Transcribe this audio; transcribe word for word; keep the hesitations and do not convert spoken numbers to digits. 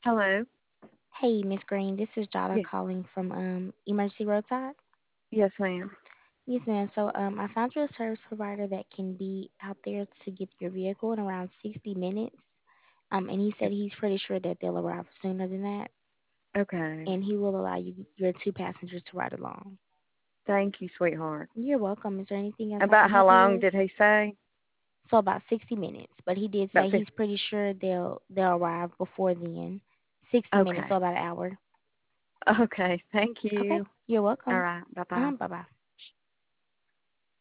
Hello. Hey, Miss Green, this is Jada Yes. calling from um Emergency Roadside. Yes, ma'am. Yes, ma'am. So um I found you a service provider that can be out there to get your vehicle in around sixty minutes. Um and he said he's pretty sure that they'll arrive sooner than that, Okay. and he will allow you your two passengers to ride along. Thank you, sweetheart. You're welcome. Is there anything else I About can how help you long with? did he say? So about sixty minutes, but he did say About he's fifty. pretty sure they'll they'll arrive before then. sixty minutes, so Okay. about an hour. Okay. Thank Okay. you. You're All welcome. right. Bye bye. Um, bye-bye.